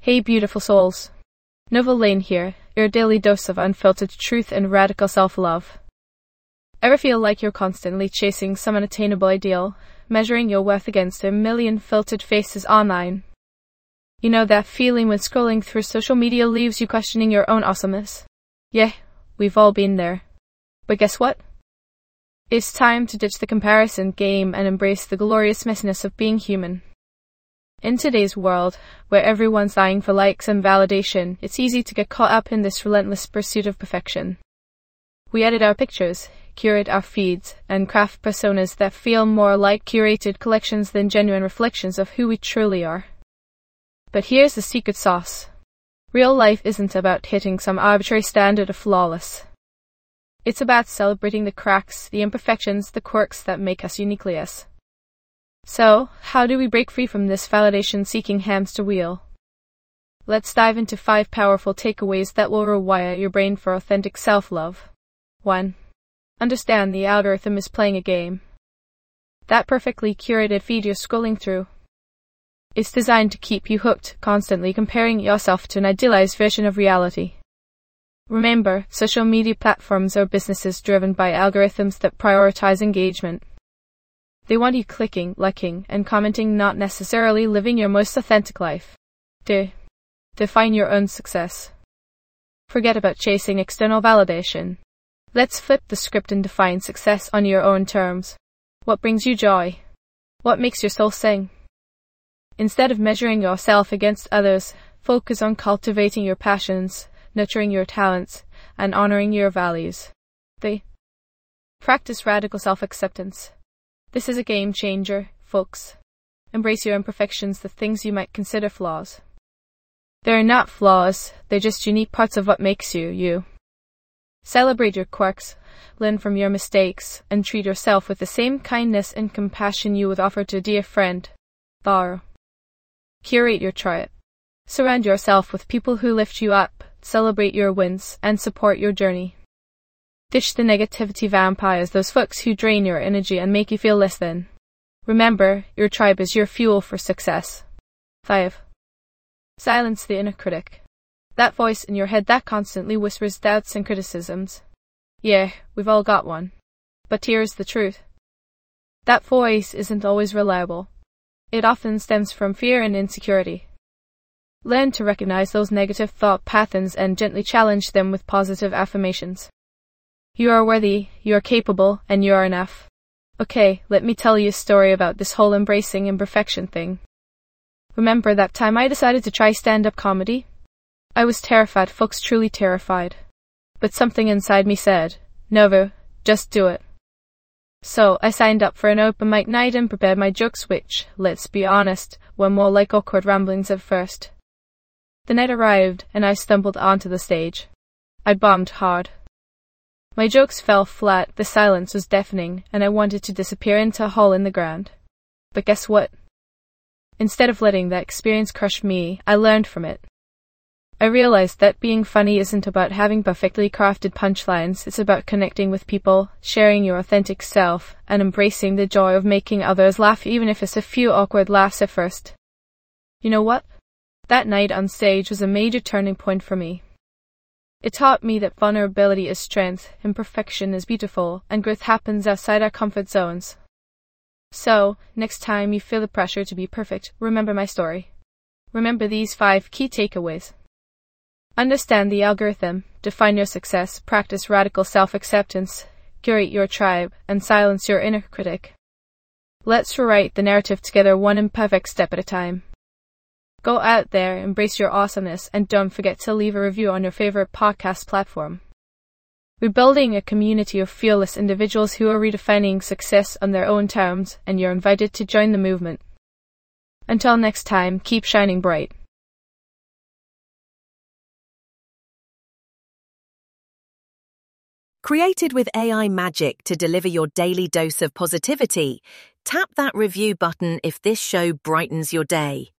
Hey beautiful souls. Nova Lane here, your daily dose of unfiltered truth and radical self-love. Ever feel like you're constantly chasing some unattainable ideal, measuring your worth against a million filtered faces online? You know that feeling when scrolling through social media leaves you questioning your own awesomeness? Yeah, we've all been there. But guess what? It's time to ditch the comparison game and embrace the glorious messiness of being human. In today's world, where everyone's dying for likes and validation, it's easy to get caught up in this relentless pursuit of perfection. We edit our pictures, curate our feeds, and craft personas that feel more like curated collections than genuine reflections of who we truly are. But here's the secret sauce. Real life isn't about hitting some arbitrary standard of flawless. It's about celebrating the cracks, the imperfections, the quirks that make us uniquely us. So, how do we break free from this validation-seeking hamster wheel? Let's dive into 5 powerful takeaways that will rewire your brain for authentic self-love. 1. Understand the algorithm is playing a game. That perfectly curated feed you're scrolling through. It's designed to keep you hooked, constantly comparing yourself to an idealized version of reality. Remember, social media platforms are businesses driven by algorithms that prioritize engagement. They want you clicking, liking, and commenting, not necessarily living your most authentic life. Define your own success. Forget about chasing external validation. Let's flip the script and define success on your own terms. What brings you joy? What makes your soul sing? Instead of measuring yourself against others, focus on cultivating your passions, nurturing your talents, and honoring your values. Practice radical self-acceptance. This is a game changer, folks. Embrace your imperfections, the things you might consider flaws. They're not flaws, they're just unique parts of what makes you, you. Celebrate your quirks, learn from your mistakes, and treat yourself with the same kindness and compassion you would offer to a dear friend. Curate your tribe. Surround yourself with people who lift you up, celebrate your wins, and support your journey. Dish the negativity vampires, those folks who drain your energy and make you feel less than. Remember, your tribe is your fuel for success. 5. Silence the inner critic. That voice in your head that constantly whispers doubts and criticisms. Yeah, we've all got one. But here's the truth. That voice isn't always reliable. It often stems from fear and insecurity. Learn to recognize those negative thought patterns and gently challenge them with positive affirmations. You are worthy, you are capable, and you are enough. Okay, let me tell you a story about this whole embracing imperfection thing. Remember that time I decided to try stand-up comedy? I was terrified, folks, truly terrified. But something inside me said, Nova, just do it. So, I signed up for an open mic night and prepared my jokes which, let's be honest, were more like awkward ramblings at first. The night arrived, and I stumbled onto the stage. I bombed hard. My jokes fell flat, the silence was deafening, and I wanted to disappear into a hole in the ground. But guess what? Instead of letting that experience crush me, I learned from it. I realized that being funny isn't about having perfectly crafted punchlines, it's about connecting with people, sharing your authentic self, and embracing the joy of making others laugh, even if it's a few awkward laughs at first. You know what? That night on stage was a major turning point for me. It taught me that vulnerability is strength, imperfection is beautiful, and growth happens outside our comfort zones. So, next time you feel the pressure to be perfect, remember my story. Remember these 5 key takeaways. Understand the algorithm, define your success, practice radical self-acceptance, curate your tribe, and silence your inner critic. Let's rewrite the narrative together, one imperfect step at a time. Go out there, embrace your awesomeness, and don't forget to leave a review on your favorite podcast platform. We're building a community of fearless individuals who are redefining success on their own terms, and you're invited to join the movement. Until next time, keep shining bright. Created with AI magic to deliver your daily dose of positivity, tap that review button if this show brightens your day.